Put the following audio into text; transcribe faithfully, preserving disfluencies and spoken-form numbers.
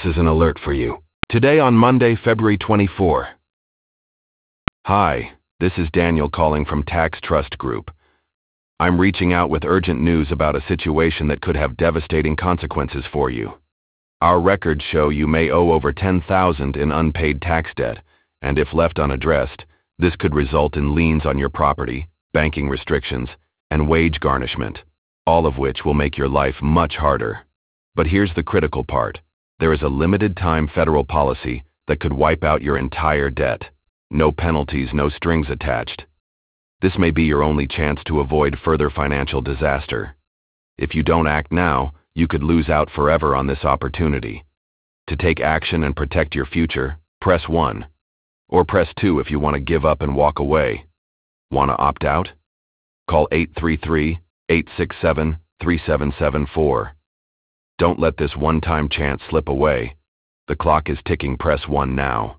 is an alert for you. Today on Monday, February twenty-fourth. Hi, this is Daniel calling from Tax Trust Group. I'm reaching out with urgent news about a situation that could have devastating consequences for you. Our records show you may owe over ten thousand dollars in unpaid tax debt, and if left unaddressed, this could result in liens on your property, banking restrictions, and wage garnishment, all of which will make your life much harder. But here's the critical part. There is a limited time federal policy that could wipe out your entire debt. No penalties, no strings attached. This may be your only chance to avoid further financial disaster. If you don't act now, you could lose out forever on this opportunity. To take action and protect your future, press one. Or press two if you want to give up and walk away. Want to opt out? Call eight three three, eight six seven, three seven seven four. Don't let this one-time chance slip away. The clock is ticking. Press one now.